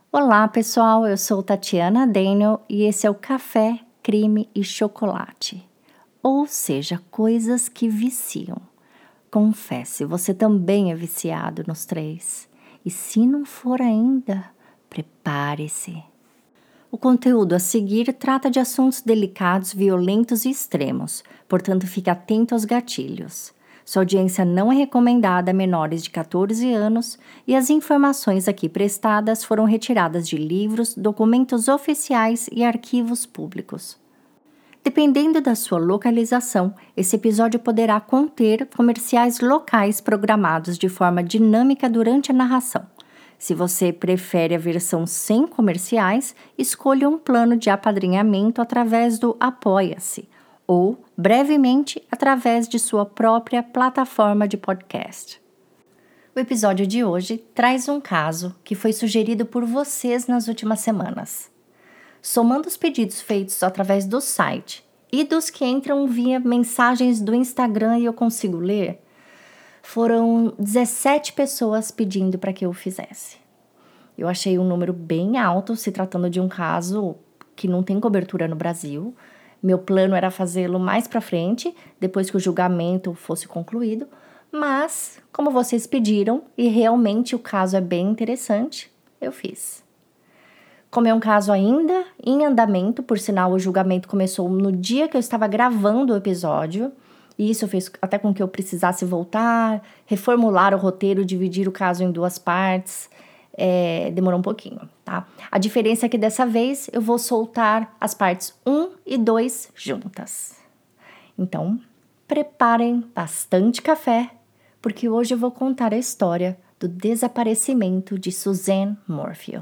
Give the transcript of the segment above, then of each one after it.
Olá, pessoal, eu sou Tatiana Daniel e esse é o Café, Crime e Chocolate, ou seja, coisas que viciam. Confesse, você também é viciado nos 3. E se não for ainda, prepare-se. O conteúdo a seguir trata de assuntos delicados, violentos e extremos, portanto fique atento aos gatilhos. Sua audiência não é recomendada a menores de 14 anos e as informações aqui prestadas foram retiradas de livros, documentos oficiais e arquivos públicos. Dependendo da sua localização, esse episódio poderá conter comerciais locais programados de forma dinâmica durante a narração. Se você prefere a versão sem comerciais, escolha um plano de apadrinhamento através do Apoia-se ou, brevemente, através de sua própria plataforma de podcast. O episódio de hoje traz um caso que foi sugerido por vocês nas últimas semanas. Somando os pedidos feitos através do site e dos que entram via mensagens do Instagram e eu consigo ler, foram 17 pessoas pedindo para que eu fizesse. Eu achei um número bem alto se tratando de um caso que não tem cobertura no Brasil. Meu plano era fazê-lo mais para frente, depois que o julgamento fosse concluído, mas, como vocês pediram, e realmente o caso é bem interessante, eu fiz. Como é um caso ainda em andamento, por sinal, o julgamento começou no dia que eu estava gravando o episódio, e isso fez até com que eu precisasse voltar, reformular o roteiro, dividir o caso em 2 partes. Demorou um pouquinho, tá? A diferença é que dessa vez eu vou soltar as partes 1 e 2 juntas. Então, preparem bastante café, porque hoje eu vou contar a história do desaparecimento de Suzanne Morphew.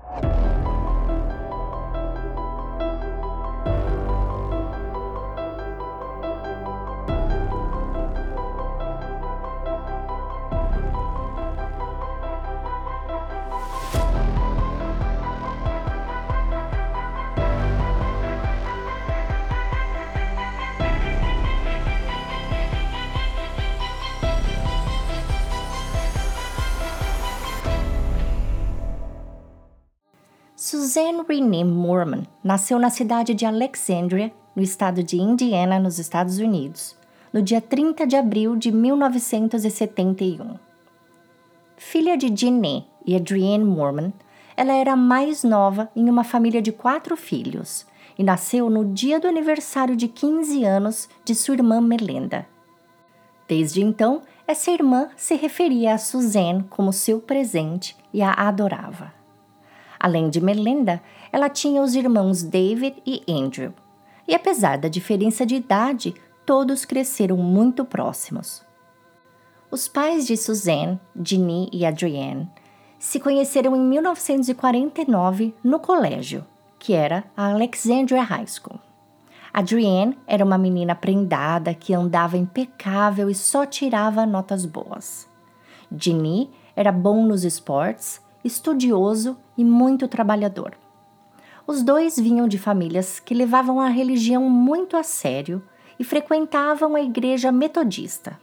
Suzanne Renee Mormon nasceu na cidade de Alexandria, no estado de Indiana, nos Estados Unidos, no dia 30 de abril de 1971. Filha de Jeanne e Adrienne Mormon, ela era a mais nova em uma família de 4 filhos e nasceu no dia do aniversário de 15 anos de sua irmã Melinda. Desde então, essa irmã se referia a Suzanne como seu presente e a adorava. Além de Melinda, ela tinha os irmãos David e Andrew. E apesar da diferença de idade, todos cresceram muito próximos. Os pais de Suzanne, Jeanne e Adrienne, se conheceram em 1949 no colégio, que era a Alexandria High School. Adrienne era uma menina prendada que andava impecável e só tirava notas boas. Jeanne era bom nos esportes, estudioso e muito trabalhador. Os dois vinham de famílias que levavam a religião muito a sério e frequentavam a igreja metodista.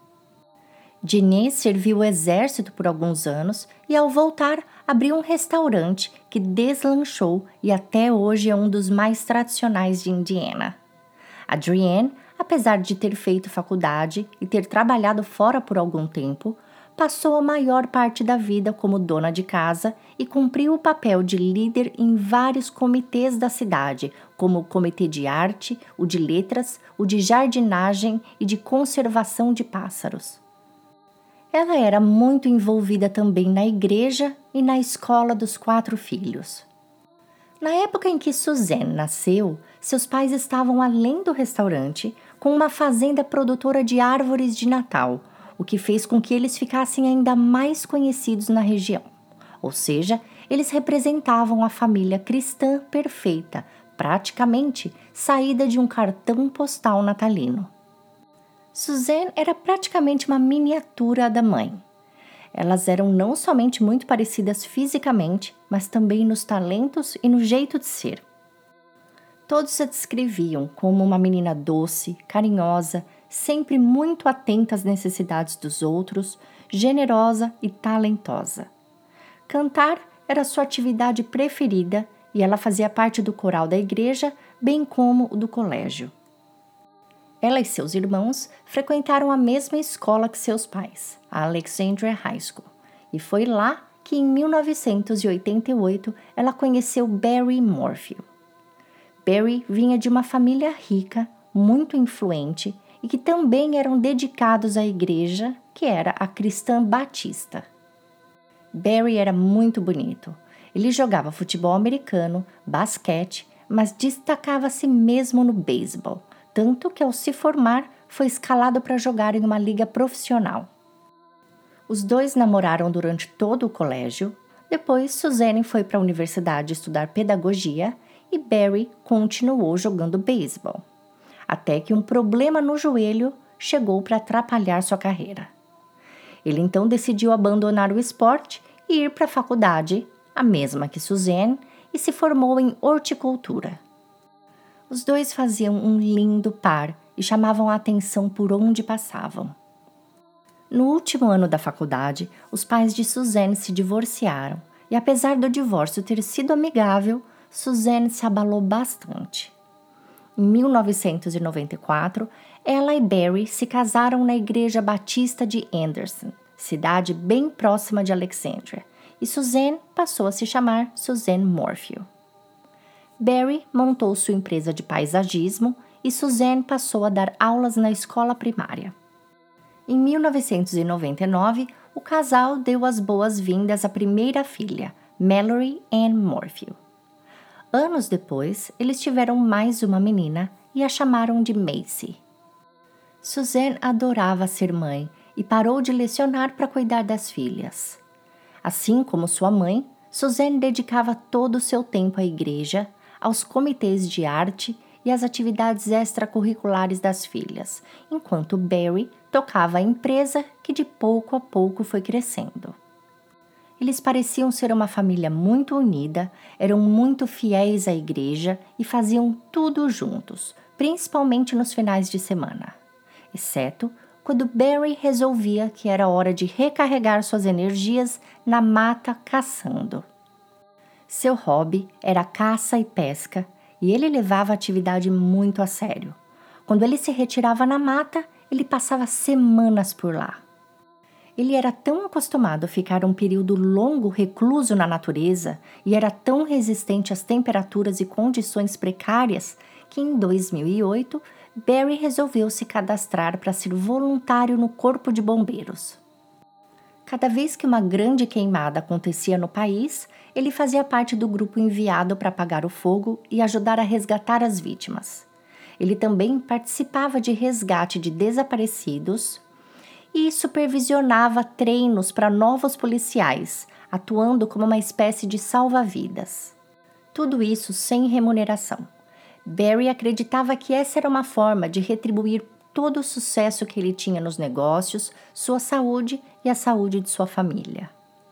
Jeanne serviu o exército por alguns anos e, ao voltar, abriu um restaurante que deslanchou e até hoje é um dos mais tradicionais de Indiana. Adrienne, apesar de ter feito faculdade e ter trabalhado fora por algum tempo, passou a maior parte da vida como dona de casa e cumpriu o papel de líder em vários comitês da cidade, como o Comitê de Arte, o de Letras, o de Jardinagem e de Conservação de Pássaros. Ela era muito envolvida também na igreja e na escola dos 4 filhos. Na época em que Suzanne nasceu, seus pais estavam além do restaurante, com uma fazenda produtora de árvores de Natal, o que fez com que eles ficassem ainda mais conhecidos na região. Ou seja, eles representavam a família cristã perfeita, praticamente saída de um cartão postal natalino. Suzanne era praticamente uma miniatura da mãe. Elas eram não somente muito parecidas fisicamente, mas também nos talentos e no jeito de ser. Todos a descreviam como uma menina doce, carinhosa, sempre muito atenta às necessidades dos outros, generosa e talentosa. Cantar era sua atividade preferida e ela fazia parte do coral da igreja, bem como o do colégio. Ela e seus irmãos frequentaram a mesma escola que seus pais, a Alexandria High School, e foi lá que em 1988 ela conheceu Barry Morphew. Barry vinha de uma família rica, muito influente e que também eram dedicados à igreja, que era a Cristã Batista. Barry era muito bonito. Ele jogava futebol americano, basquete, mas destacava-se mesmo no beisebol, tanto que ao se formar foi escalado para jogar em uma liga profissional. Os dois namoraram durante todo o colégio. Depois, Suzanne foi para a universidade estudar pedagogia e Barry continuou jogando beisebol, até que um problema no joelho chegou para atrapalhar sua carreira. Ele então decidiu abandonar o esporte e ir para a faculdade, a mesma que Suzanne, e se formou em horticultura. Os dois faziam um lindo par e chamavam a atenção por onde passavam. No último ano da faculdade, os pais de Suzanne se divorciaram e, apesar do divórcio ter sido amigável, Suzanne se abalou bastante. Em 1994, ela e Barry se casaram na Igreja Batista de Anderson, cidade bem próxima de Alexandria, e Suzanne passou a se chamar Suzanne Morphew. Barry montou sua empresa de paisagismo e Suzanne passou a dar aulas na escola primária. Em 1999, o casal deu as boas-vindas à primeira filha, Mallory Ann Morphew. Anos depois, eles tiveram mais uma menina e a chamaram de Macy. Suzanne adorava ser mãe e parou de lecionar para cuidar das filhas. Assim como sua mãe, Suzanne dedicava todo o seu tempo à igreja, aos comitês de arte e às atividades extracurriculares das filhas, enquanto Barry tocava a empresa que de pouco a pouco foi crescendo. Eles pareciam ser uma família muito unida, eram muito fiéis à igreja e faziam tudo juntos, principalmente nos finais de semana, exceto quando Barry resolvia que era hora de recarregar suas energias na mata caçando. Seu hobby era caça e pesca e ele levava a atividade muito a sério. Quando ele se retirava na mata, ele passava semanas por lá. Ele era tão acostumado a ficar um período longo recluso na natureza e era tão resistente às temperaturas e condições precárias que em 2008, Barry resolveu se cadastrar para ser voluntário no Corpo de Bombeiros. Cada vez que uma grande queimada acontecia no país, ele fazia parte do grupo enviado para apagar o fogo e ajudar a resgatar as vítimas. Ele também participava de resgate de desaparecidos e supervisionava treinos para novos policiais, atuando como uma espécie de salva-vidas. Tudo isso sem remuneração. Barry acreditava que essa era uma forma de retribuir todo o sucesso que ele tinha nos negócios, sua saúde e a saúde de sua família.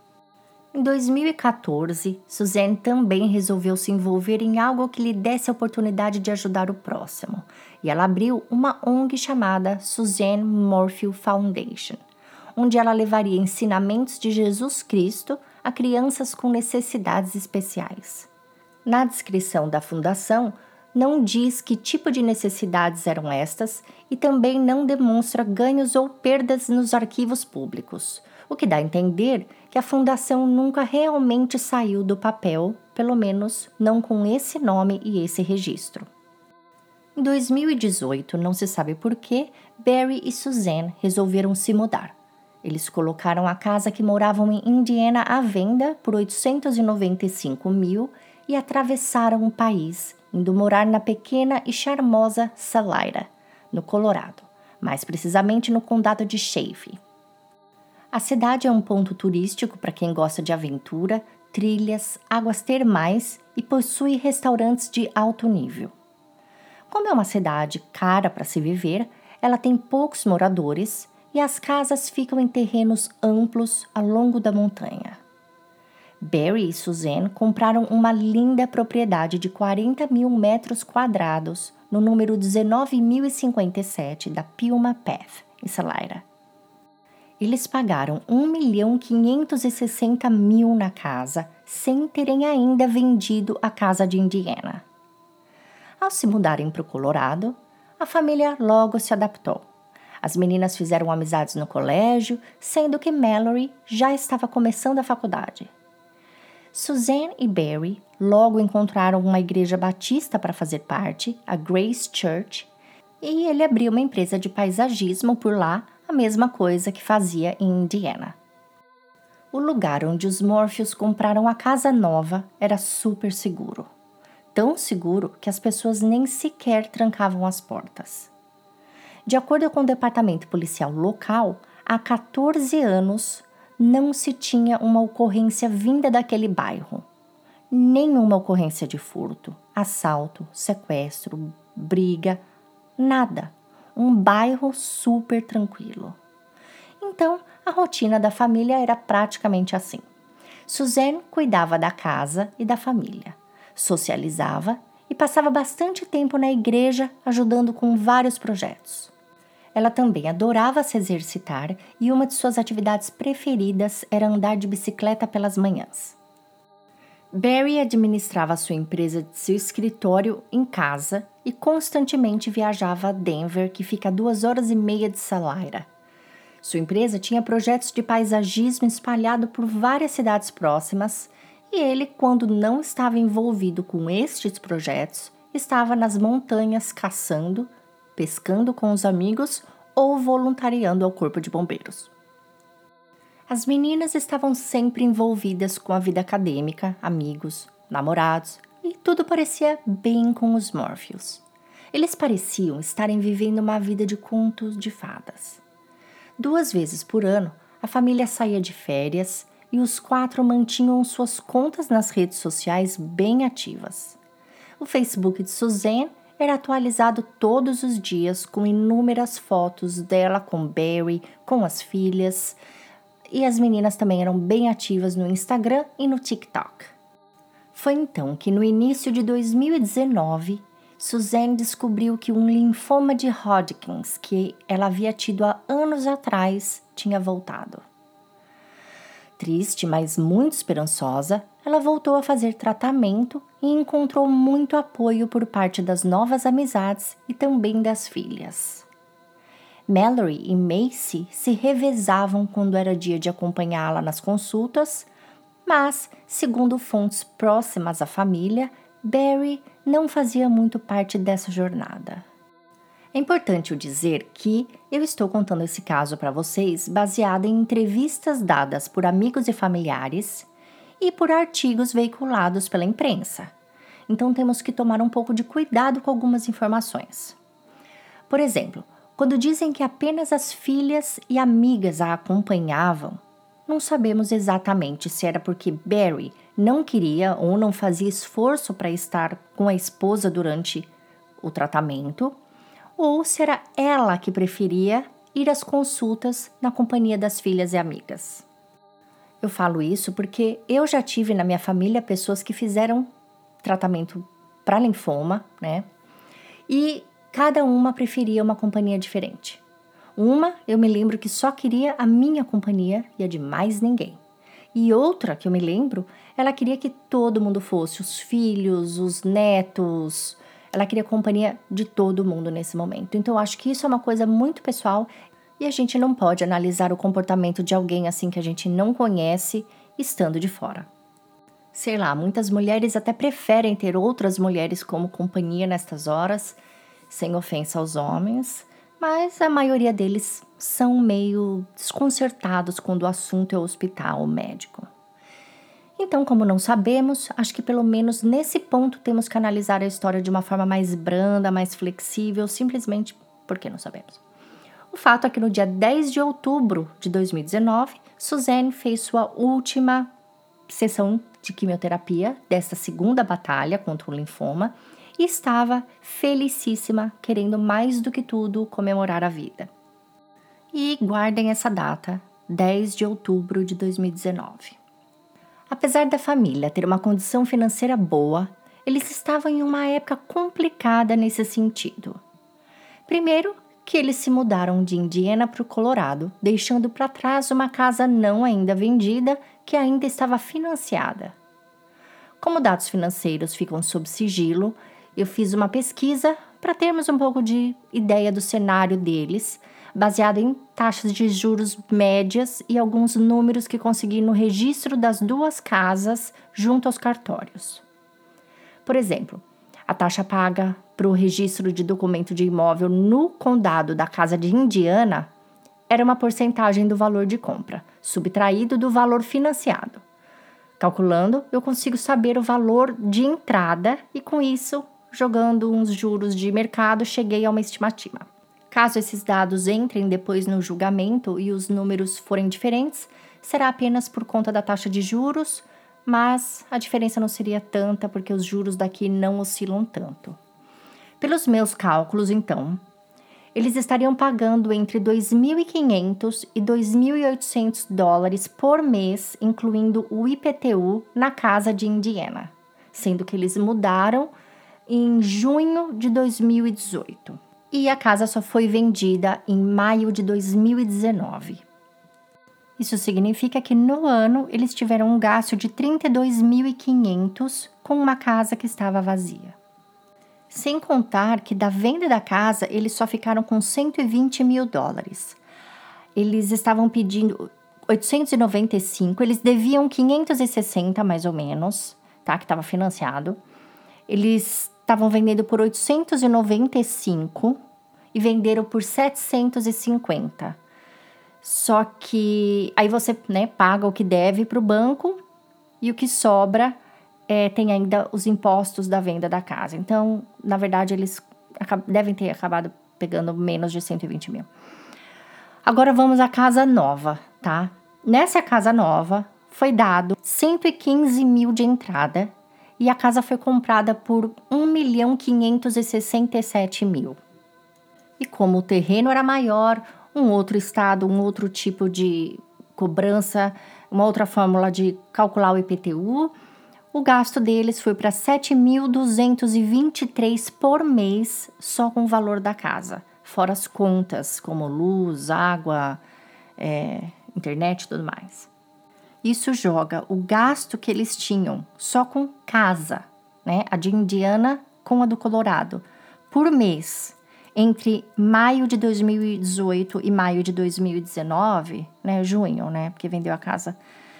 Em 2014, Suzanne também resolveu se envolver em algo que lhe desse a oportunidade de ajudar o próximo, e ela abriu uma ONG chamada Suzanne Morphew Foundation, onde ela levaria ensinamentos de Jesus Cristo a crianças com necessidades especiais. Na descrição da fundação, não diz que tipo de necessidades eram estas e também não demonstra ganhos ou perdas nos arquivos públicos, o que dá a entender que a fundação nunca realmente saiu do papel, pelo menos não com esse nome e esse registro. Em 2018, não se sabe por que, Barry e Suzanne resolveram se mudar. Eles colocaram a casa que moravam em Indiana à venda por $895 mil e atravessaram o país, indo morar na pequena e charmosa Salida, no Colorado, mais precisamente no condado de Chaffee. A cidade é um ponto turístico para quem gosta de aventura, trilhas, águas termais e possui restaurantes de alto nível. Como é uma cidade cara para se viver, ela tem poucos moradores e as casas ficam em terrenos amplos ao longo da montanha. Barry e Suzanne compraram uma linda propriedade de 40 mil metros quadrados no número 19.057 da Pilma Path, em Salida. Eles pagaram 1.560.000 na casa, sem terem ainda vendido a casa de Indiana. Ao se mudarem para o Colorado, a família logo se adaptou. As meninas fizeram amizades no colégio, sendo que Mallory já estava começando a faculdade. Suzanne e Barry logo encontraram uma igreja batista para fazer parte, a Grace Church, e ele abriu uma empresa de paisagismo por lá, a mesma coisa que fazia em Indiana. O lugar onde os Morpheus compraram a casa nova era super seguro. Tão seguro que as pessoas nem sequer trancavam as portas. De acordo com o departamento policial local, há 14 anos não se tinha uma ocorrência vinda daquele bairro. Nenhuma ocorrência de furto, assalto, sequestro, briga, nada. Um bairro super tranquilo. Então, a rotina da família era praticamente assim. Suzanne cuidava da casa e da família, socializava e passava bastante tempo na igreja ajudando com vários projetos. Ela também adorava se exercitar e uma de suas atividades preferidas era andar de bicicleta pelas manhãs. Barry administrava sua empresa de seu escritório em casa e constantemente viajava a Denver, que fica a 2 horas e meia de Salina. Sua empresa tinha projetos de paisagismo espalhados por várias cidades próximas e ele, quando não estava envolvido com estes projetos, estava nas montanhas caçando, pescando com os amigos ou voluntariando ao corpo de bombeiros. As meninas estavam sempre envolvidas com a vida acadêmica, amigos, namorados, e tudo parecia bem com os Morpheus. Eles pareciam estarem vivendo uma vida de contos de fadas. 2 vezes por ano, a família saía de férias e os 4 mantinham suas contas nas redes sociais bem ativas. O Facebook de Suzanne era atualizado todos os dias com inúmeras fotos dela com Barry, com as filhas, e as meninas também eram bem ativas no Instagram e no TikTok. Foi então que no início de 2019, Suzanne descobriu que um linfoma de Hodgkin, que ela havia tido há anos atrás, tinha voltado. Triste, mas muito esperançosa, ela voltou a fazer tratamento e encontrou muito apoio por parte das novas amizades e também das filhas. Mallory e Macy se revezavam quando era dia de acompanhá-la nas consultas, mas, segundo fontes próximas à família, Barry não fazia muito parte dessa jornada. É importante eu dizer que eu estou contando esse caso para vocês baseado em entrevistas dadas por amigos e familiares e por artigos veiculados pela imprensa. Então temos que tomar um pouco de cuidado com algumas informações. Por exemplo, quando dizem que apenas as filhas e amigas a acompanhavam, não sabemos exatamente se era porque Barry não queria ou não fazia esforço para estar com a esposa durante o tratamento, ou se era ela que preferia ir às consultas na companhia das filhas e amigas. Eu falo isso porque eu já tive na minha família pessoas que fizeram tratamento para linfoma, né? E cada uma preferia uma companhia diferente. Uma, eu me lembro que só queria a minha companhia e a de mais ninguém. E outra que eu me lembro, ela queria que todo mundo fosse, os filhos, os netos. Ela queria companhia de todo mundo nesse momento. Então, eu acho que isso é uma coisa muito pessoal e a gente não pode analisar o comportamento de alguém assim que a gente não conhece estando de fora. Sei lá, muitas mulheres até preferem ter outras mulheres como companhia nestas horas, sem ofensa aos homens, mas a maioria deles são meio desconcertados quando o assunto é o hospital, o médico. Então, como não sabemos, acho que pelo menos nesse ponto temos que analisar a história de uma forma mais branda, mais flexível, simplesmente porque não sabemos. O fato é que no dia 10 de outubro de 2019, Suzanne fez sua última sessão de quimioterapia dessa segunda batalha contra o linfoma e estava felicíssima, querendo mais do que tudo comemorar a vida. E guardem essa data, 10 de outubro de 2019. Apesar da família ter uma condição financeira boa, eles estavam em uma época complicada nesse sentido. Primeiro, que eles se mudaram de Indiana para o Colorado, deixando para trás uma casa não ainda vendida que ainda estava financiada. Como dados financeiros ficam sob sigilo, eu fiz uma pesquisa para termos um pouco de ideia do cenário deles, baseado em taxas de juros médias e alguns números que consegui no registro das duas casas junto aos cartórios. Por exemplo, a taxa paga para o registro de documento de imóvel no condado da casa de Indiana era uma porcentagem do valor de compra, subtraído do valor financiado. Calculando, eu consigo saber o valor de entrada e, com isso, jogando uns juros de mercado, cheguei a uma estimativa. Caso esses dados entrem depois no julgamento e os números forem diferentes, será apenas por conta da taxa de juros, mas a diferença não seria tanta porque os juros daqui não oscilam tanto. Pelos meus cálculos, então, eles estariam pagando entre $2.500 e $2.800 por mês, incluindo o IPTU, na casa de Indiana, sendo que eles mudaram em junho de 2018. E a casa só foi vendida em maio de 2019. Isso significa que no ano eles tiveram um gasto de $32.500 com uma casa que estava vazia. Sem contar que da venda da casa eles só ficaram com $120 mil. Eles estavam pedindo 895, eles deviam 560 mais ou menos, tá? Que estava financiado. Eles estavam vendendo por 895 e venderam por 750. Só que aí você, paga o que deve para o banco e o que sobra tem ainda os impostos da venda da casa. Então, na verdade, eles devem ter acabado pegando menos de 120 mil. Agora vamos à casa nova, tá? Nessa casa nova foi dado 115 mil de entrada e a casa foi comprada por 1.567 mil. E como o terreno era maior, um outro estado, um outro tipo de cobrança, uma outra fórmula de calcular o IPTU, o gasto deles foi para 7.223 por mês só com o valor da casa, fora as contas como luz, água, internet e tudo mais. Isso joga o gasto que eles tinham só com casa, a de Indiana com a do Colorado, por mês, entre maio de 2018 e maio de 2019, junho, porque vendeu a casa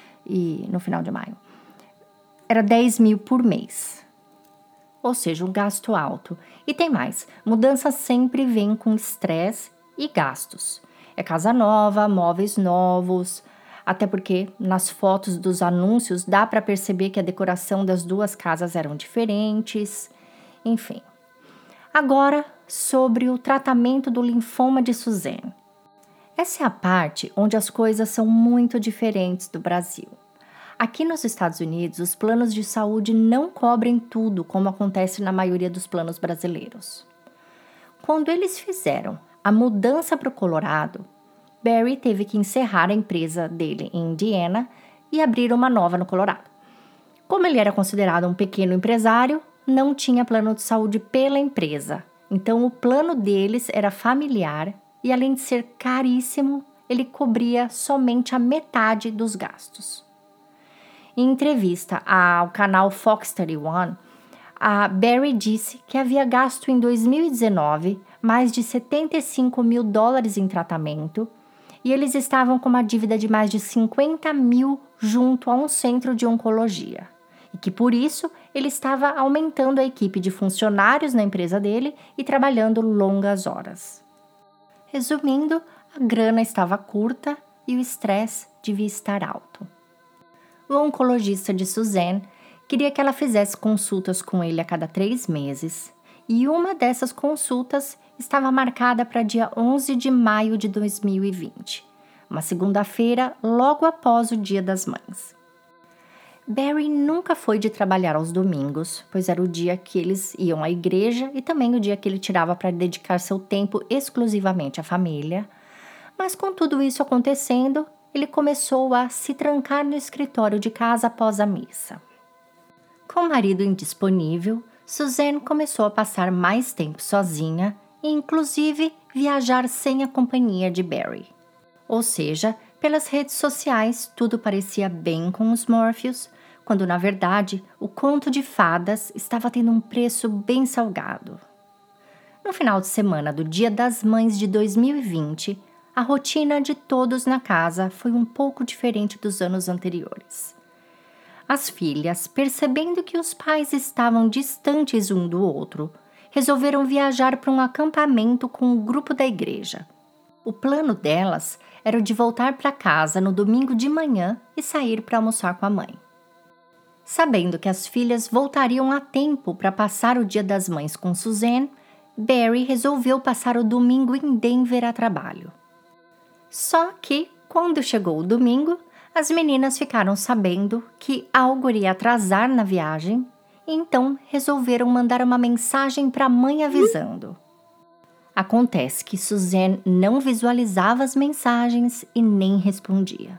no final de maio, era 10 mil por mês. Ou seja, um gasto alto. E tem mais, mudança sempre vem com estresse e gastos. É casa nova, móveis novos, até porque nas fotos dos anúncios dá para perceber que a decoração das duas casas eram diferentes, enfim. Agora, sobre o tratamento do linfoma de Suzanne. Essa é a parte onde as coisas são muito diferentes do Brasil. Aqui nos Estados Unidos, os planos de saúde não cobrem tudo, como acontece na maioria dos planos brasileiros. Quando eles fizeram a mudança para o Colorado, Barry teve que encerrar a empresa dele em Indiana e abrir uma nova no Colorado. Como ele era considerado um pequeno empresário, não tinha plano de saúde pela empresa. Então, o plano deles era familiar e, além de ser caríssimo, ele cobria somente a metade dos gastos. Em entrevista ao canal Fox 31, a Barry disse que havia gasto em 2019 mais de $75 mil em tratamento e eles estavam com uma dívida de mais de 50 mil junto a um centro de oncologia. E que, por isso, ele estava aumentando a equipe de funcionários na empresa dele e trabalhando longas horas. Resumindo, a grana estava curta e o estresse devia estar alto. O oncologista de Suzanne queria que ela fizesse consultas com ele a cada 3 meses, e uma dessas consultas estava marcada para dia 11 de maio de 2020, uma segunda-feira logo após o Dia das Mães. Barry nunca foi de trabalhar aos domingos, pois era o dia que eles iam à igreja e também o dia que ele tirava para dedicar seu tempo exclusivamente à família, mas com tudo isso acontecendo, ele começou a se trancar no escritório de casa após a missa. Com o marido indisponível, Suzanne começou a passar mais tempo sozinha e inclusive viajar sem a companhia de Barry. Ou seja, pelas redes sociais tudo parecia bem com os Morpheus, quando na verdade o conto de fadas estava tendo um preço bem salgado. No final de semana do Dia das Mães de 2020, a rotina de todos na casa foi um pouco diferente dos anos anteriores. As filhas, percebendo que os pais estavam distantes um do outro, resolveram viajar para um acampamento com o grupo da igreja. O plano delas era o de voltar para casa no domingo de manhã e sair para almoçar com a mãe. Sabendo que as filhas voltariam a tempo para passar o Dia das Mães com Suzanne, Barry resolveu passar o domingo em Denver a trabalho. Só que, quando chegou o domingo, as meninas ficaram sabendo que algo iria atrasar na viagem, e então resolveram mandar uma mensagem para a mãe avisando. Acontece que Suzanne não visualizava as mensagens e nem respondia.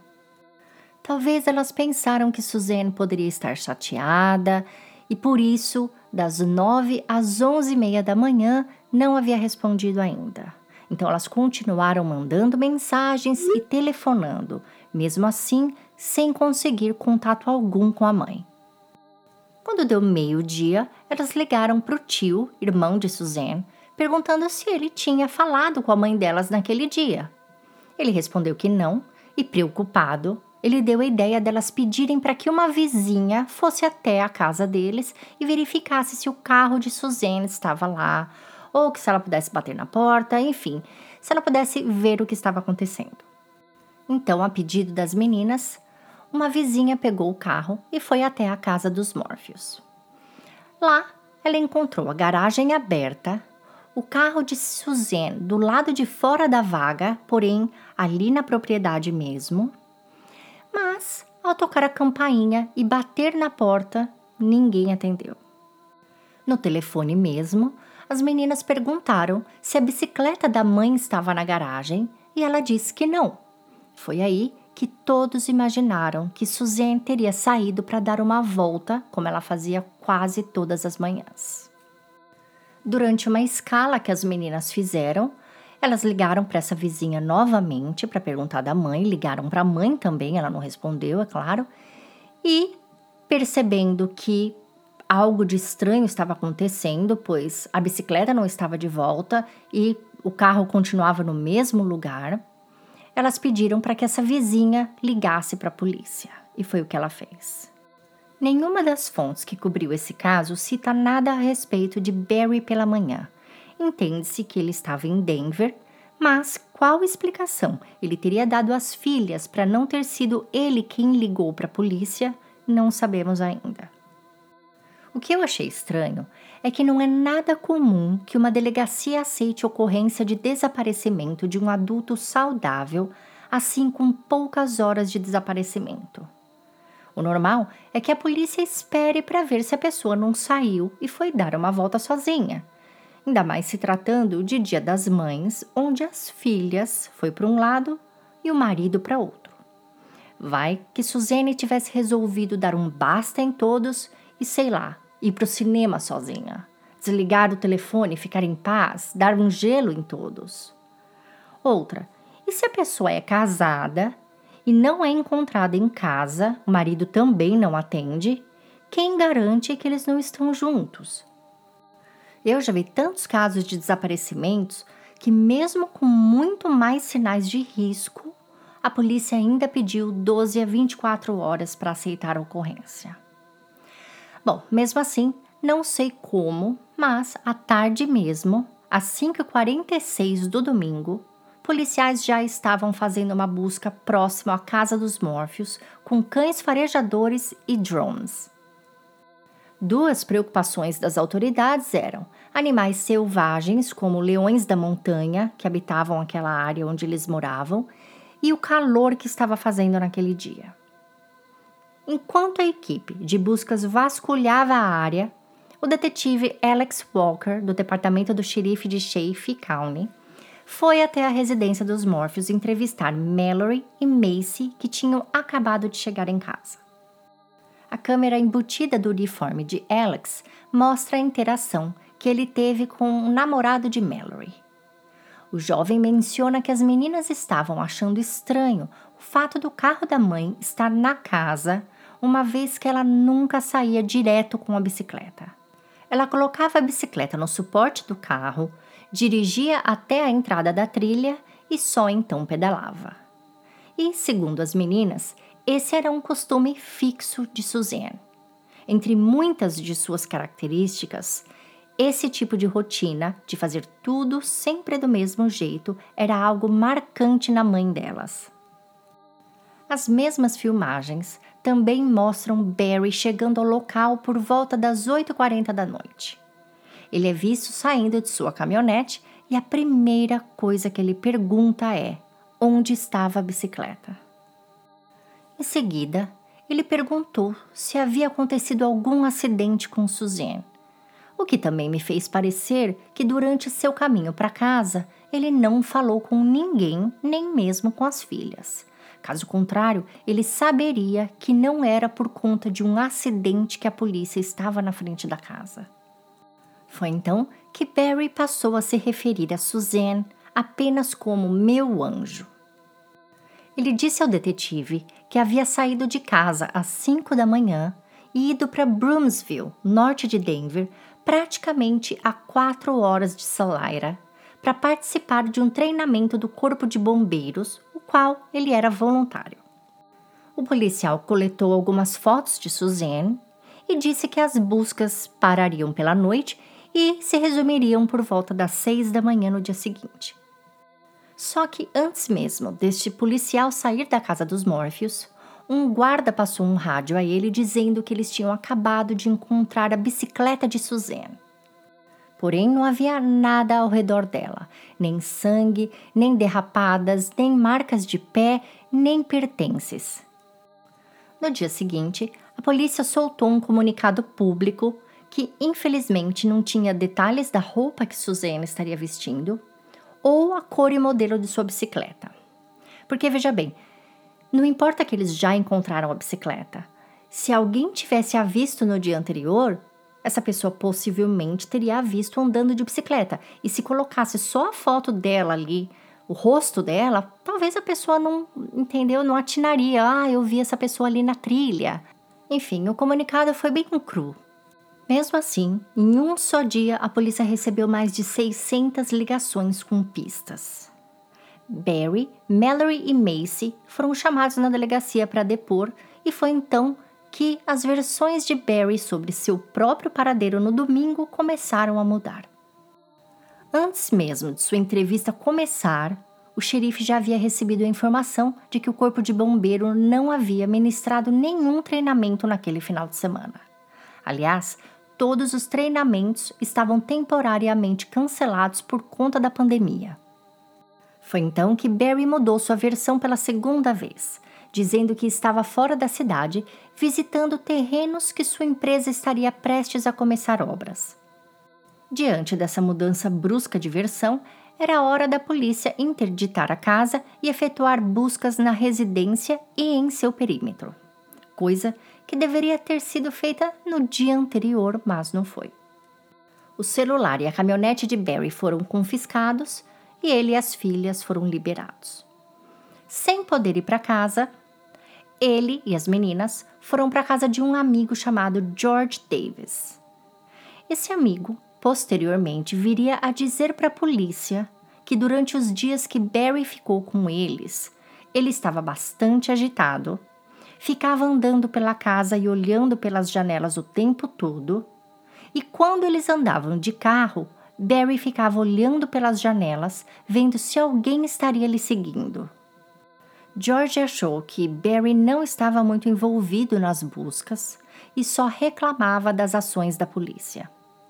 Talvez elas pensaram que Suzanne poderia estar chateada e por isso, das 9 às 11h30 da manhã, não havia respondido ainda. Então elas continuaram mandando mensagens e telefonando, mesmo assim sem conseguir contato algum com a mãe. Quando deu meio-dia, elas ligaram para o tio, irmão de Suzanne, perguntando se ele tinha falado com a mãe delas naquele dia. Ele respondeu que não e, preocupado, ele deu a ideia delas pedirem para que uma vizinha fosse até a casa deles e verificasse se o carro de Suzanne estava lá, ou que se ela pudesse bater na porta, enfim, se ela pudesse ver o que estava acontecendo. Então, a pedido das meninas, uma vizinha pegou o carro e foi até a casa dos Morpheus. Lá, ela encontrou a garagem aberta, o carro de Suzanne do lado de fora da vaga, porém ali na propriedade mesmo. Mas, ao tocar a campainha e bater na porta, ninguém atendeu. No telefone mesmo, as meninas perguntaram se a bicicleta da mãe estava na garagem e ela disse que não. Foi aí que todos imaginaram que Suzanne teria saído para dar uma volta, como ela fazia quase todas as manhãs. Durante uma escala que as meninas fizeram, elas ligaram para essa vizinha novamente para perguntar da mãe, ligaram para a mãe também, ela não respondeu, é claro, e percebendo que algo de estranho estava acontecendo, pois a bicicleta não estava de volta e o carro continuava no mesmo lugar, elas pediram para que essa vizinha ligasse para a polícia, e foi o que ela fez. Nenhuma das fontes que cobriu esse caso cita nada a respeito de Barry pela manhã. Entende-se que ele estava em Denver, mas qual explicação ele teria dado às filhas para não ter sido ele quem ligou para a polícia, não sabemos ainda. O que eu achei estranho é que não é nada comum que uma delegacia aceite ocorrência de desaparecimento de um adulto saudável, assim com poucas horas de desaparecimento. O normal é que a polícia espere para ver se a pessoa não saiu e foi dar uma volta sozinha. Ainda mais se tratando de Dia das Mães, onde as filhas foi para um lado e o marido para outro. Vai que Suzanne tivesse resolvido dar um basta em todos e, sei lá, ir para o cinema sozinha, desligar o telefone, ficar em paz, dar um gelo em todos. Outra, e se a pessoa é casada e não é encontrada em casa, o marido também não atende, quem garante que eles não estão juntos? Eu já vi tantos casos de desaparecimentos que, mesmo com muito mais sinais de risco, a polícia ainda pediu 12 a 24 horas para aceitar a ocorrência. Bom, mesmo assim, não sei como, mas à tarde mesmo, às 5h46 do domingo, policiais já estavam fazendo uma busca próximo à casa dos Morpheus com cães farejadores e drones. Duas preocupações das autoridades eram animais selvagens, como leões da montanha, que habitavam aquela área onde eles moravam, e o calor que estava fazendo naquele dia. Enquanto a equipe de buscas vasculhava a área, o detetive Alex Walker, do departamento do xerife de Chaffee County, foi até a residência dos Morpheus entrevistar Mallory e Macy, que tinham acabado de chegar em casa. A câmera embutida do uniforme de Alex mostra a interação que ele teve com o namorado de Mallory. O jovem menciona que as meninas estavam achando estranho o fato do carro da mãe estar na casa, uma vez que ela nunca saía direto com a bicicleta. Ela colocava a bicicleta no suporte do carro, dirigia até a entrada da trilha e só então pedalava. E, segundo as meninas, esse era um costume fixo de Suzanne. Entre muitas de suas características, esse tipo de rotina, de fazer tudo sempre do mesmo jeito, era algo marcante na mãe delas. As mesmas filmagens também mostram Barry chegando ao local por volta das 8h40 da noite. Ele é visto saindo de sua caminhonete e a primeira coisa que ele pergunta é: onde estava a bicicleta? Em seguida, ele perguntou se havia acontecido algum acidente com Suzanne, o que também me fez parecer que durante seu caminho para casa ele não falou com ninguém, nem mesmo com as filhas. Caso contrário, ele saberia que não era por conta de um acidente que a polícia estava na frente da casa. Foi então que Barry passou a se referir a Suzanne apenas como meu anjo. Ele disse ao detetive que havia saído de casa às 5 da manhã e ido para Broomsville, norte de Denver, praticamente a 4 horas de Salida, para participar de um treinamento do Corpo de Bombeiros, o qual ele era voluntário. O policial coletou algumas fotos de Suzanne e disse que as buscas parariam pela noite e se resumiriam por volta das 6 da manhã no dia seguinte. Só que antes mesmo deste policial sair da casa dos Morpheus, um guarda passou um rádio a ele dizendo que eles tinham acabado de encontrar a bicicleta de Suzanne. Porém, não havia nada ao redor dela, nem sangue, nem derrapadas, nem marcas de pé, nem pertences. No dia seguinte, a polícia soltou um comunicado público que, infelizmente, não tinha detalhes da roupa que Suzanne estaria vestindo ou a cor e modelo de sua bicicleta. Porque, veja bem, não importa que eles já encontraram a bicicleta. Se alguém tivesse a visto no dia anterior, essa pessoa possivelmente teria a visto andando de bicicleta. E se colocasse só a foto dela ali, o rosto dela, talvez a pessoa não atinaria. Eu vi essa pessoa ali na trilha. Enfim, o comunicado foi bem cru. Mesmo assim, em um só dia, a polícia recebeu mais de 600 ligações com pistas. Barry, Mallory e Macy foram chamados na delegacia para depor e foi então que as versões de Barry sobre seu próprio paradeiro no domingo começaram a mudar. Antes mesmo de sua entrevista começar, o xerife já havia recebido a informação de que o corpo de bombeiro não havia ministrado nenhum treinamento naquele final de semana. Aliás, todos os treinamentos estavam temporariamente cancelados por conta da pandemia. Foi então que Barry mudou sua versão pela segunda vez, dizendo que estava fora da cidade, visitando terrenos que sua empresa estaria prestes a começar obras. Diante dessa mudança brusca de versão, era hora da polícia interditar a casa e efetuar buscas na residência e em seu perímetro, coisa que deveria ter sido feita no dia anterior, mas não foi. O celular e a caminhonete de Barry foram confiscados e ele e as filhas foram liberados. Sem poder ir para casa, ele e as meninas foram para a casa de um amigo chamado George Davis. Esse amigo, posteriormente, viria a dizer para a polícia que durante os dias que Barry ficou com eles, ele estava bastante agitado, ficava andando pela casa e olhando pelas janelas o tempo todo, e quando eles andavam de carro, Barry ficava olhando pelas janelas, vendo se alguém estaria lhe seguindo. George achou que Barry não estava muito envolvido nas buscas e só reclamava das ações da polícia.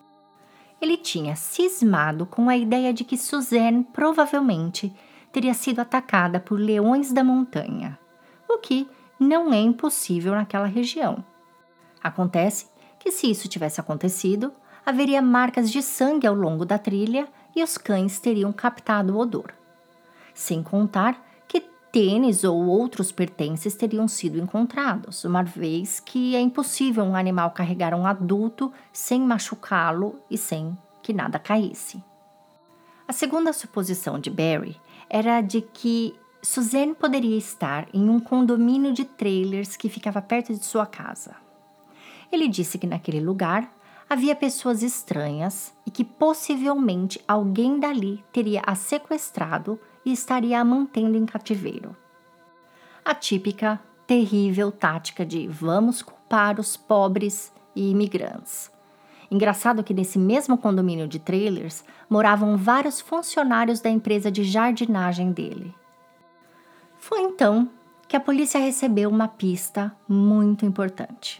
Ele tinha cismado com a ideia de que Suzanne provavelmente teria sido atacada por leões da montanha, o que não é impossível naquela região. Acontece que, se isso tivesse acontecido, haveria marcas de sangue ao longo da trilha e os cães teriam captado o odor. Sem contar que tênis ou outros pertences teriam sido encontrados, uma vez que é impossível um animal carregar um adulto sem machucá-lo e sem que nada caísse. A segunda suposição de Barry era de que Suzanne poderia estar em um condomínio de trailers que ficava perto de sua casa. Ele disse que naquele lugar havia pessoas estranhas e que possivelmente alguém dali teria a sequestrado e estaria a mantendo em cativeiro. A típica, terrível tática de vamos culpar os pobres e imigrantes. Engraçado que nesse mesmo condomínio de trailers moravam vários funcionários da empresa de jardinagem dele. Foi então que a polícia recebeu uma pista muito importante.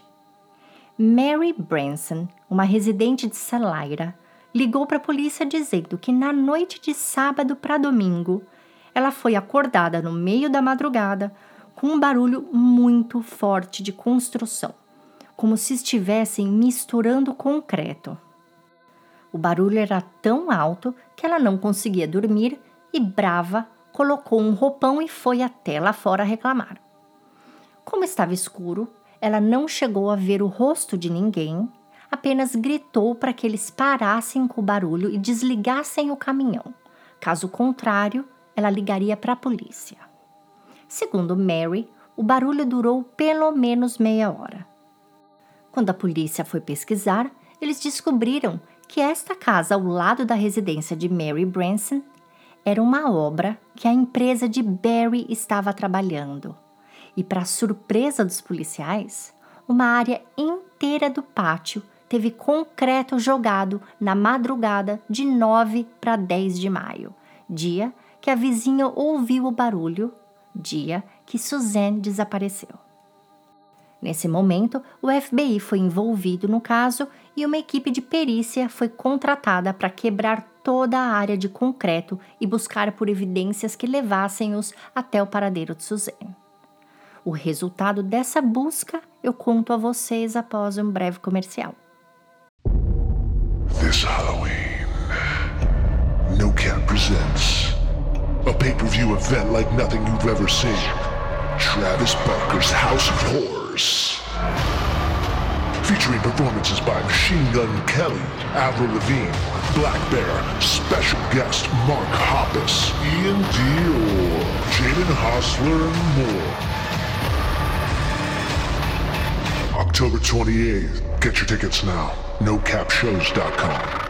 Mary Branson, uma residente de Salira, ligou para a polícia dizendo que na noite de sábado para domingo, ela foi acordada no meio da madrugada com um barulho muito forte de construção, como se estivessem misturando concreto. O barulho era tão alto que ela não conseguia dormir e, brava, colocou um roupão e foi até lá fora reclamar. Como estava escuro, ela não chegou a ver o rosto de ninguém, apenas gritou para que eles parassem com o barulho e desligassem o caminhão. Caso contrário, ela ligaria para a polícia. Segundo Mary, o barulho durou pelo menos meia hora. Quando a polícia foi pesquisar, eles descobriram que esta casa ao lado da residência de Mary Branson era uma obra que a empresa de Barry estava trabalhando. E, para surpresa dos policiais, uma área inteira do pátio teve concreto jogado na madrugada de 9 para 10 de maio, dia que a vizinha ouviu o barulho, dia que Suzanne desapareceu. Nesse momento, o FBI foi envolvido no caso e uma equipe de perícia foi contratada para quebrar toda a área de concreto e buscar por evidências que levassem-os até o paradeiro de Suzanne. O resultado dessa busca eu conto a vocês após um breve comercial. This Halloween, No Cap presents a pay-per-view event like nothing you've ever seen. Travis Barker's House of Horrors. Featuring performances by Machine Gun Kelly, Avril Lavigne, Black Bear, special guest Mark Hoppus, Ian Dior, Jaden Hossler, and more. October 28th. Get your tickets now. NoCapShows.com.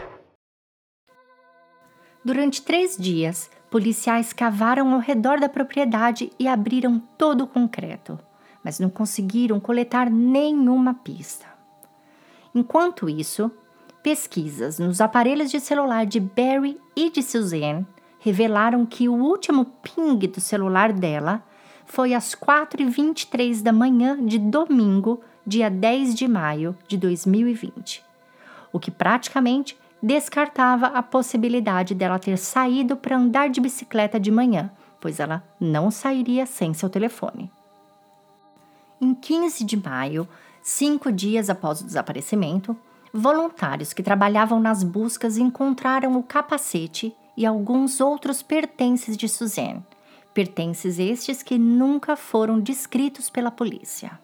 Durante 3 dias, policiais cavaram ao redor da propriedade e abriram todo o concreto, mas não conseguiram coletar nenhuma pista. Enquanto isso, pesquisas nos aparelhos de celular de Barry e de Suzanne revelaram que o último ping do celular dela foi às 4h23 da manhã de domingo, dia 10 de maio de 2020, o que praticamente descartava a possibilidade dela ter saído para andar de bicicleta de manhã, pois ela não sairia sem seu telefone. Em 15 de maio, 5 dias após o desaparecimento, voluntários que trabalhavam nas buscas encontraram o capacete e alguns outros pertences de Suzanne, pertences estes que nunca foram descritos pela polícia.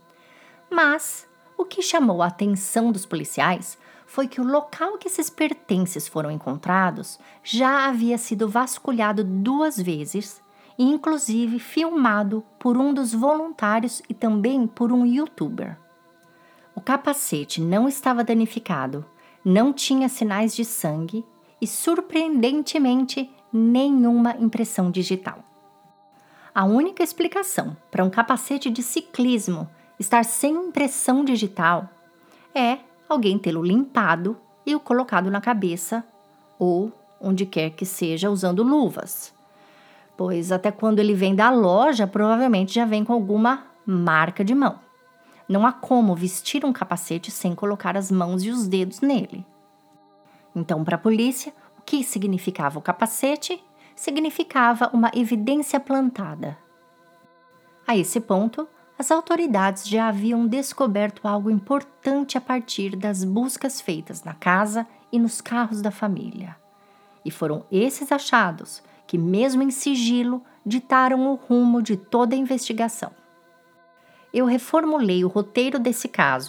Mas o que chamou a atenção dos policiais foi que o local que esses pertences foram encontrados já havia sido vasculhado 2 vezes e inclusive filmado por um dos voluntários e também por um youtuber. O capacete não estava danificado, não tinha sinais de sangue e, surpreendentemente, nenhuma impressão digital. A única explicação para um capacete de ciclismo estar sem impressão digital é alguém tê-lo limpado e o colocado na cabeça ou onde quer que seja usando luvas, pois até quando ele vem da loja provavelmente já vem com alguma marca de mão. Não há como vestir um capacete sem colocar as mãos e os dedos nele. Então, para a polícia, o que significava o capacete? Significava uma evidência plantada. A esse ponto, as autoridades já haviam descoberto algo importante a partir das buscas feitas na casa e nos carros da família. E foram esses achados que, mesmo em sigilo, ditaram o rumo de toda a investigação. Eu reformulei o roteiro desse caso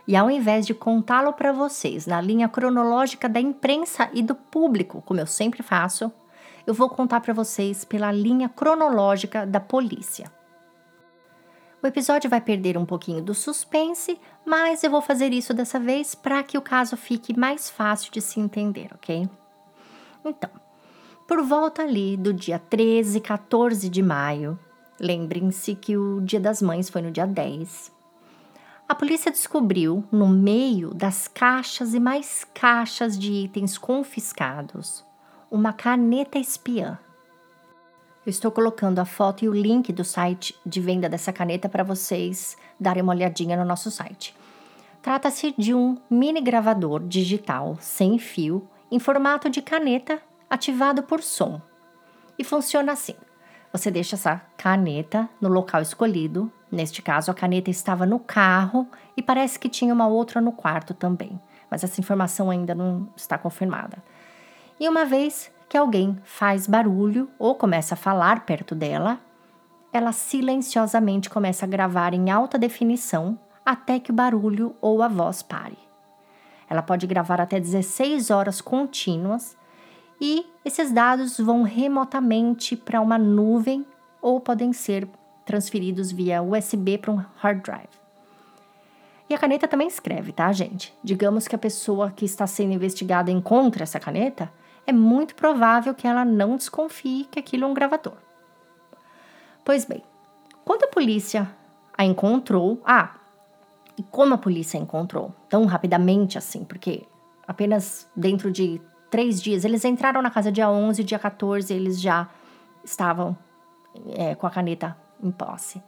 E ao invés de contá-lo para vocês na linha cronológica da imprensa e do público, como eu sempre faço, eu vou contar para vocês pela linha cronológica da polícia. O episódio vai perder um pouquinho do suspense, mas eu vou fazer isso dessa vez para que o caso fique mais fácil de se entender, ok? Então, por volta ali do dia 13, 14 de maio, lembrem-se que o Dia das Mães foi no dia 10, a polícia descobriu, no meio das caixas e mais caixas de itens confiscados, uma caneta espiã. Eu estou colocando a foto e o link do site de venda dessa caneta para vocês darem uma olhadinha no nosso site. Trata-se de um mini gravador digital sem fio em formato de caneta ativado por som. E funciona assim. Você deixa essa caneta no local escolhido. Neste caso, a caneta estava no carro e parece que tinha uma outra no quarto também. Mas essa informação ainda não está confirmada. E uma vez que alguém faz barulho ou começa a falar perto dela, ela silenciosamente começa a gravar em alta definição até que o barulho ou a voz pare. Ela pode gravar até 16 horas contínuas e esses dados vão remotamente para uma nuvem ou podem ser transferidos via USB para um hard drive. E a caneta também escreve, tá, gente? Digamos que a pessoa que está sendo investigada encontra essa caneta, é muito provável que ela não desconfie que aquilo é um gravador. Pois bem, quando a polícia a encontrou... e como a polícia a encontrou tão rapidamente assim? Porque apenas dentro de 3 dias, eles entraram na casa dia 11, dia 14, eles já estavam com a caneta em posse.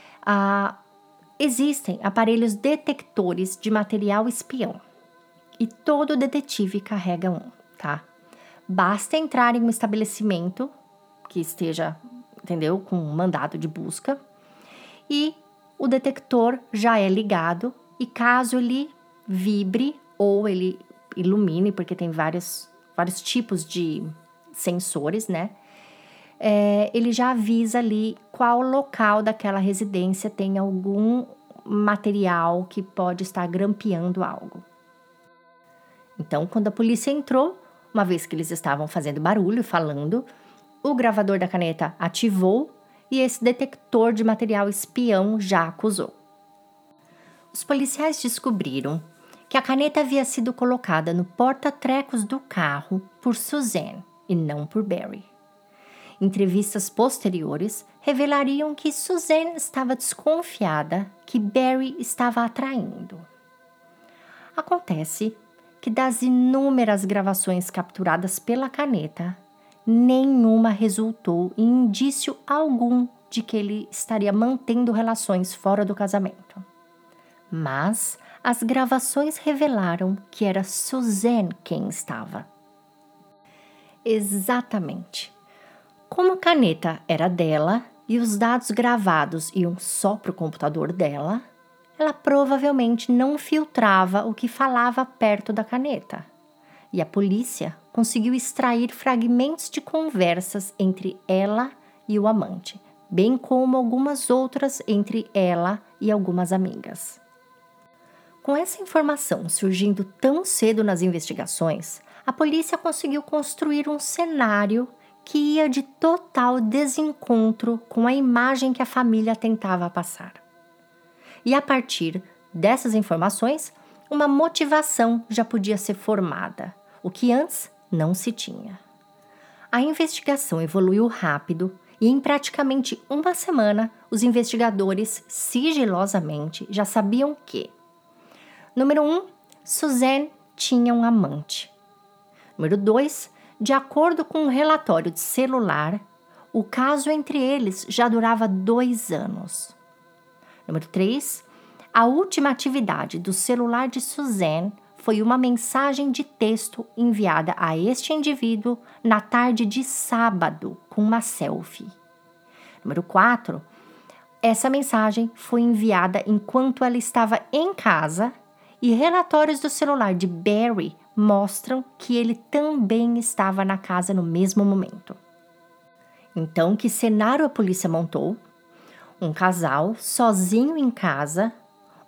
Existem aparelhos detectores de material espião. E todo detetive carrega um, tá? Basta entrar em um estabelecimento que esteja, entendeu? Com um mandado de busca. E o detector já é ligado. E caso ele vibre ou ele ilumine, porque tem vários tipos de sensores, né? Ele já avisa ali qual local daquela residência tem algum material que pode estar grampeando algo. Então, quando a polícia entrou, uma vez que eles estavam fazendo barulho, falando, o gravador da caneta ativou e esse detector de material espião já acusou. Os policiais descobriram que a caneta havia sido colocada no porta-trecos do carro por Suzanne e não por Barry. Entrevistas posteriores revelariam que Suzanne estava desconfiada que Barry estava a traindo. Acontece que das inúmeras gravações capturadas pela caneta, nenhuma resultou em indício algum de que ele estaria mantendo relações fora do casamento. Mas as gravações revelaram que era Suzanne quem estava. Exatamente. Como a caneta era dela e os dados gravados iam só para o computador dela, ela provavelmente não filtrava o que falava perto da caneta. E a polícia conseguiu extrair fragmentos de conversas entre ela e o amante, bem como algumas outras entre ela e algumas amigas. Com essa informação surgindo tão cedo nas investigações, a polícia conseguiu construir um cenário que ia de total desencontro com a imagem que a família tentava passar. E a partir dessas informações, uma motivação já podia ser formada, o que antes não se tinha. A investigação evoluiu rápido e em praticamente uma semana, os investigadores sigilosamente já sabiam que: número 1, Suzanne tinha um amante. Número 2, de acordo com um relatório de celular, o caso entre eles já durava 2 anos. Número 3, a última atividade do celular de Suzanne foi uma mensagem de texto enviada a este indivíduo na tarde de sábado com uma selfie. Número 4, essa mensagem foi enviada enquanto ela estava em casa e relatórios do celular de Barry mostram que ele também estava na casa no mesmo momento. Então, que cenário a polícia montou? Um casal sozinho em casa,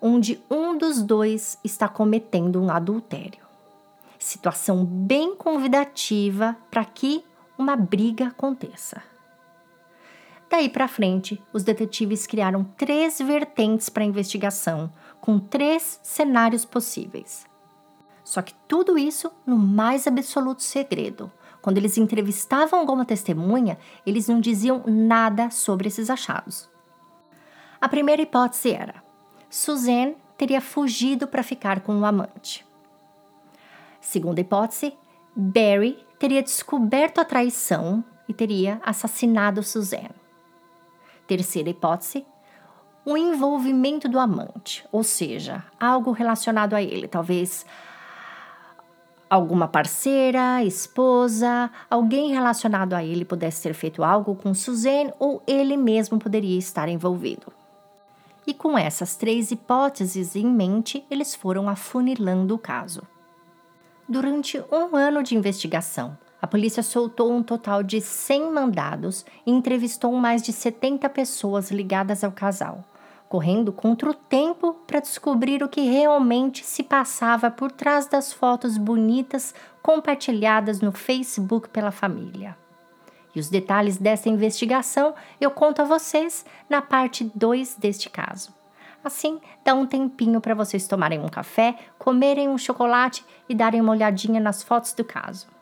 onde um dos dois está cometendo um adultério. Situação bem convidativa para que uma briga aconteça. Daí para frente, os detetives criaram 3 vertentes para a investigação, com 3 cenários possíveis. Só que tudo isso no mais absoluto segredo. Quando eles entrevistavam alguma testemunha, eles não diziam nada sobre esses achados. A primeira hipótese era: Suzanne teria fugido para ficar com o amante. Segunda hipótese: Barry teria descoberto a traição e teria assassinado Suzanne. Terceira hipótese: o envolvimento do amante, ou seja, algo relacionado a ele, talvez alguma parceira, esposa, alguém relacionado a ele pudesse ter feito algo com Suzanne ou ele mesmo poderia estar envolvido. E com essas 3 hipóteses em mente, eles foram afunilando o caso. Durante 1 ano de investigação, a polícia soltou um total de 100 mandados e entrevistou mais de 70 pessoas ligadas ao casal, correndo contra o tempo para descobrir o que realmente se passava por trás das fotos bonitas compartilhadas no Facebook pela família. E os detalhes dessa investigação eu conto a vocês na parte 2 deste caso. Assim, dá um tempinho para vocês tomarem um café, comerem um chocolate e darem uma olhadinha nas fotos do caso.